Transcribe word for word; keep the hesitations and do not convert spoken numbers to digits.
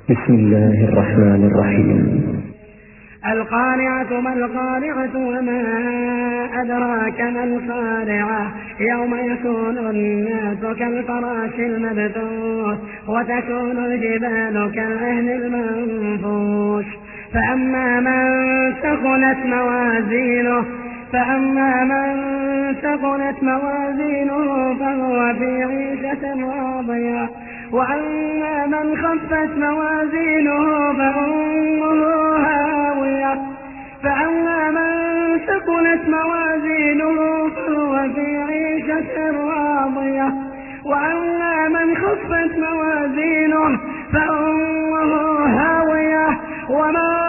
بسم الله الرحمن الرحيم. القارعة ما القارعة وما أدراك ما القارعة يوم يكون الناس كالفراش المبثوث وتكون الجبال كالعهن المنفوش فأما من ثقلت موازينه فأما من ثقلت موازينه فهو في عيشة راضية وأما من خفت موازينه فأمه هاوية فأما من ثقلت موازينه فهو في عيشة راضية وأما من خفت موازينه فأمه هاوية وما